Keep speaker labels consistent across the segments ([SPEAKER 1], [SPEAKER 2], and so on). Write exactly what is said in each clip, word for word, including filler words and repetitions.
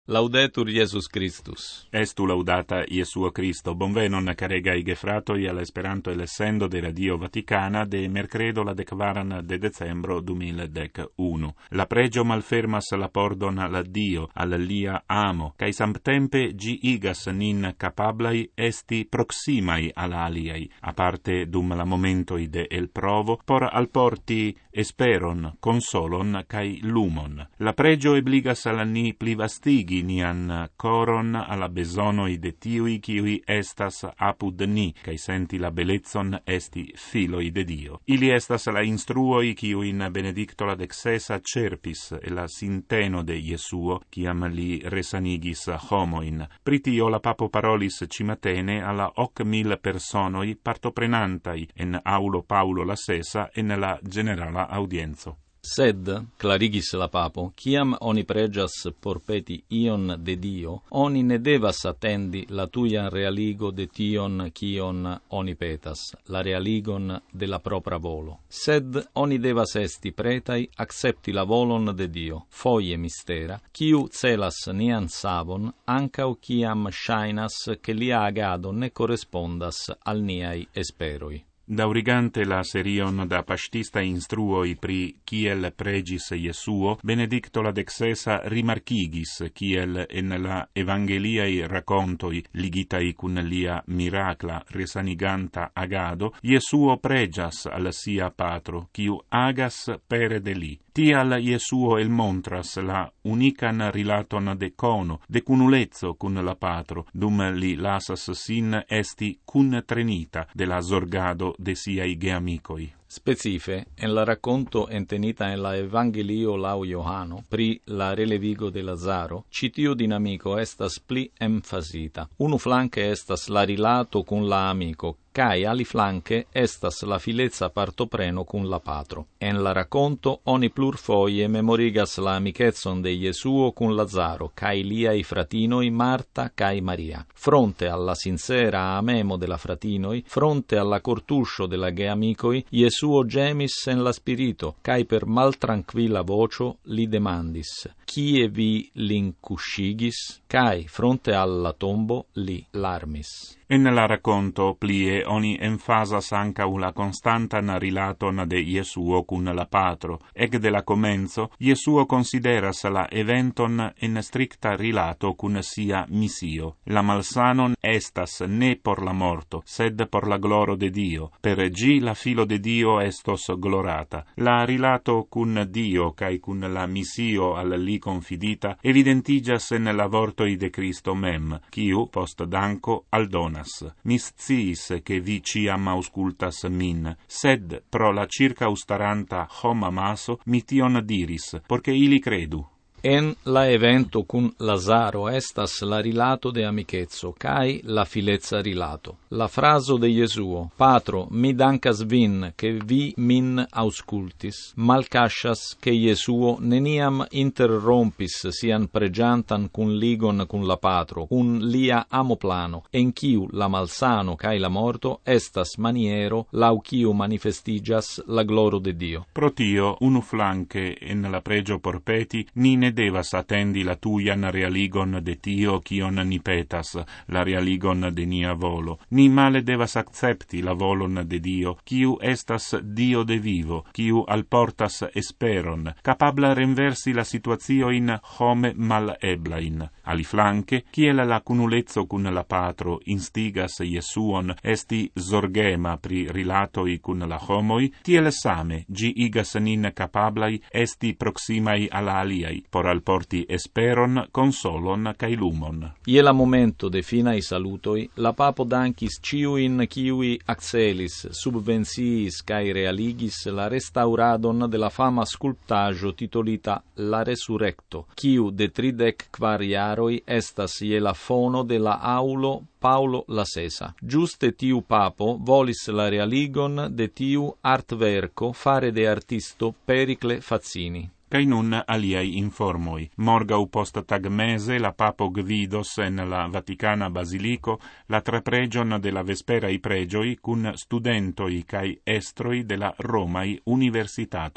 [SPEAKER 1] Laudetur Iesus Christus.
[SPEAKER 2] Estu laudata Iesuo Cristo. Bonvenon caregai gefratoi all'Esperanto e l'essendo de Radio Vaticana de mercredo la decvaran de decembro duemiladecunu. La pregio malfermas la pordon la Dio, al lia amo, cae samtempe gi igas nin capablai esti proximai al aliai, aparte dum la momentoi de el provo, por alporti esperon, consolon, cae lumon. La pregio ebligas al ni plivastigi nian coron alla besonoi de tiui kiui estas apud ni, cae senti la belezzon esti filoi de Dio. Ili estas la instruoi kiuin Benedicto la dexesa cerpis e la sinteno de Iesuo, kiam li resanigis homoin. Pritio la papo parolis cimatene alla hoc mil personoi partoprenantai en aulo Paulo la sesa en la generala audienzo.
[SPEAKER 1] Sed, clarigis la papo, ciam oni pregias porpeti ion de Dio, oni ne devas attendi la tuia realigo de tion cion oni petas, la realigon de la propra volo. Sed oni devas esti pretai accepti la volon de Dio, foie mistera, ciu celas nian savon, ancau ciam shainas che lia agado ne correspondas al niai esperoi.
[SPEAKER 2] Daurigante la serion da pastista instruoi pri kiel pregis Iesuo, Benedicto la dexesa rimarchigis kiel en la evangeliae racontoi ligitai cun lia miracla resaniganta agado, Iesuo pregias al sia patro, kiu agas pere de li. Tial Iesuo el montras la unican rilaton de cono, de cunulezzo cun la patro, dum li lasas sin esti cun trenita de la zorgado de siai geamicoi.
[SPEAKER 1] Specife, en la racconto entenita en la Evangelio lau Johano, pri la relevigo de Lazaro, citiu dinamico estas pli emfasita. Unu flanque estas la rilato cun la amico, cae aliflanque estas la filezza partopreno cun la patro. En la racconto, oni plurfoie memorigas la amichezzon de Iesuo cun Lazaro, cae liai fratinoi Marta cae Maria. Fronte alla sincera amemo de la fratinoi, fronte alla cortuscio de la geamicoi, Iesuo gemis en la spirito, cae per mal tranquilla vocio li demandis, «Chie vi lincuscigis?» Cae, fronte alla tombo, li larmis.
[SPEAKER 2] En la racconto plie oni enfasas ancau la constantan rilaton de Iesuo cun la patro, ec de la comenzo Iesuo consideras la eventon en stricta rilato cun sia missio. La malsanon estas ne por la morto, sed por la gloro de Dio. Per gi la filo de Dio estos glorata. La rilato cun Dio cae cun la missio al li confidita evidentigas en la vortoi de Cristo mem, quiu post danco aldona. Mi sciis che vi ciam auscultas min, sed pro la circaustaranta homa maso mi tion diris, porche ili credu.
[SPEAKER 1] En la evento cun Lazaro estas la rilato de amichezzo, cae la filezza rilato. La fraso de Iesuo, «Patro, mi dancas vin, che vi min auscultis», malcascias che Iesuo neniam interrompis sian pregiantan cun ligon cun la patro, cun lia amoplano, en ciu la malsano cae la morto estas maniero lau ciu manifestigas la gloro de Dio.
[SPEAKER 2] Pro tio, unu flanque en la pregio porpeti, ni ne devas attendi la tuian realigon de tio cion ni petas, la realigon de nia volo. Ni male devas accepti la volon de Dio, ciu estas Dio de vivo, ciu alportas esperon, capabla renversi la situazioin home maleblain. Aliflanque, ciel la cunulezzo cun la patro instigas Iesuon esti zorgema pri rilatoi cun la homoi, tiel same gi igas nin capablai esti proximai al aliai, por alporti esperon, consolon cae lumon.
[SPEAKER 1] Iela momento de finai salutoi, la papo dancis ciuin ciui accelis, subvensiis cae realigis la restauradon de la fama sculptajo titolita La Resurrecto, ciu de tridec quar iaroi estas iela fono de la aulo Paulo la sesa. Giuste tiu papo volis la realigon de tiu artverco fare de artisto Pericle Fazzini.
[SPEAKER 2] Cae nun aliai informoi. Morgau post tagmese la papo gvidos en la Vaticana Basilico la trapregion de la vesperai pregioi cun studentoi cae estroi de la Romai universitatoi.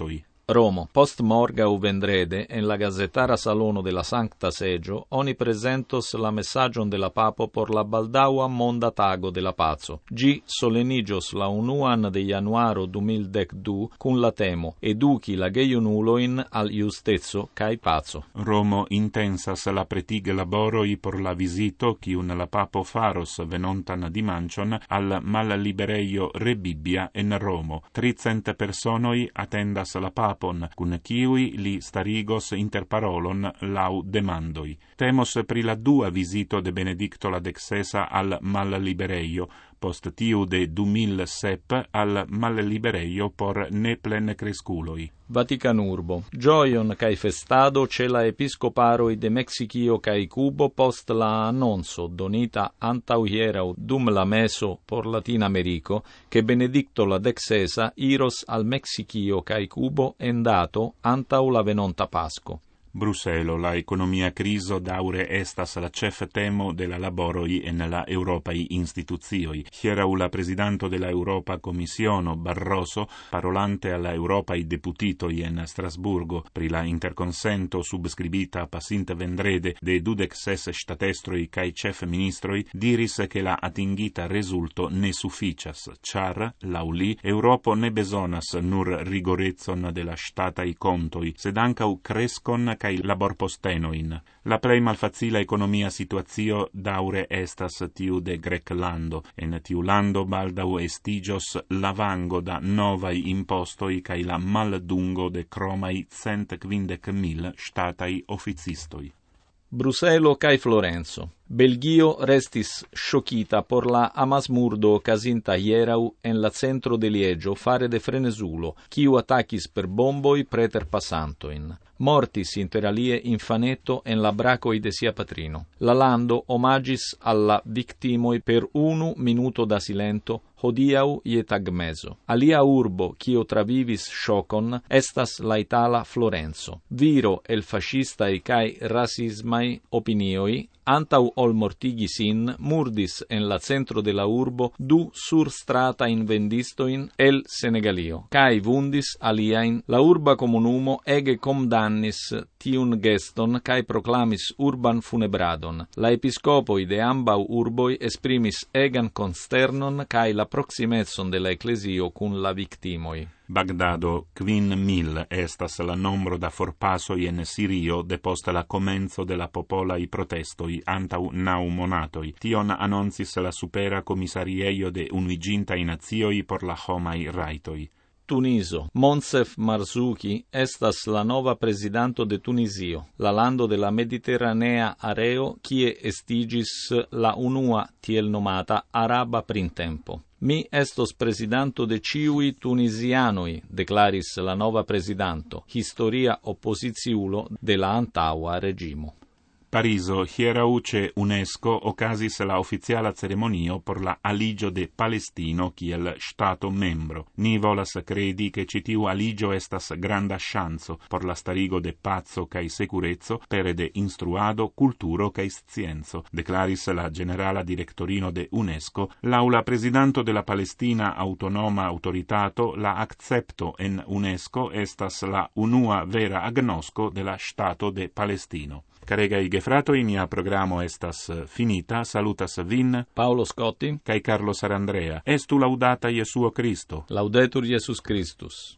[SPEAKER 1] Romo, post morgau vendrede, en la gazetara salono de la Sancta Segio, oni presentos la messagion de la papo por la baldaua monda tago de la paco. Gi solenigios la unuan de januaro du mil dec du cun la temo, educi la geiunuloin al justezzo cae paco.
[SPEAKER 2] Romo intensas la pretig laboroi por la visito chiun la papo faros venontan dimancion al mallibereio Rebibbia en Romo. Tricent personoi attendas la papo cun kiui li starigos interparolon lau demandoi. Temos pri la dua visito de Benedicto la dexesa al mallibereio, post tiu de du mil sep al mallibereio por ne plen cresculoi.
[SPEAKER 1] Vaticanurbo. Gioion cae festado ce la episcoparoi de Mexicio cae Cubo post la annonso donita antau hierau dum la meso por Latin Americo che Benedicto la dexesa iros al Mexicio cae Cubo endato antau la venonta Pasco.
[SPEAKER 2] Brusselo, la economia criso daure estas la cef temo de la laboroi en la Europai instituzioi. Hierau la presidanto de la Europa Commissiono Barroso, parolante alla Europai deputitoi en Strasburgo, pri la interconsento subscribita passinte vendrede de dudec ses statestroi cae cef ministroi, diris che la atingita resulto ne sufficias, char, lauli, Europo ne besonas nur rigorezon de la statai contoi, sed ancau crescon cae labor postenoin. La plei malfacila economia situazio daure estas tiu de Greclando. En tiu lando baldau estigios lavango da novai impostoi cae la maldungo de cromai cent quindec mil statai officistoi.
[SPEAKER 1] Bruselo cae Florenzo. Belgio restis sciocchita por la amasmurdo casinta hierau en la centro de Liegio fare de frenesulo, quiu attacis per bomboi preter passantoin. Mortis inter alie infaneto en la bracoi de sia patrino. La lando omagis alla victimoi per unu minuto da silento, hodiau ie tagmeso. Alia urbo, quio travivis sciocon, estas la itala Florenzo. Viro el fascistae cae rasismai opinioi, antau ol mortigi sin, murdis en la centro de la urbo du surstrata invendistoin el Senegalio, cae vundis aliain. La urba comunumo ege comdannis tiun geston cae proclamis urban funebradon. La episcopoi de ambau urboi esprimis egan consternon cae la proximezon de la ecclesio cun la victimoi.
[SPEAKER 2] Bagdado quin mil estas la nombro da forpasoi en Sirio depost la comenzo de la popolai protestoi antau nau monatoi. Tion annoncis la supera commissarieio de Unuigintai Nazioi por la homai raitoi.
[SPEAKER 1] Tuniso. Monsef Marzouki estas la nova presidanto de Tunisio, la lando de la mediterranea areo, kie estigis la unua tiel nomata araba printempo. Mi estos presidanto de ciui tunisianoi, declaris la nova presidanto, historia oppositiulo de la antaua regimo.
[SPEAKER 2] Pariso, hierau ce UNESCO ocasis la officiala ceremonio por la aligio de Palestino kiel stato membro. Ni volas credi che citiu aligio estas granda chanzo por la starigo de pazzo cae securezzo pere de instruado, culturo cae scienzo, declaris la generala directorino de UNESCO, laula presidanto de la Palestina autonoma autoritato la accepto en UNESCO estas la unua vera agnosco de la stato de Palestino. Caregai gefratoi, mia programo estas finita. Salutas vin
[SPEAKER 1] Paolo Scotti
[SPEAKER 2] cae Carlo Sarandrea. Estu laudata Iesuo Christo.
[SPEAKER 1] Laudetur Iesus Christus.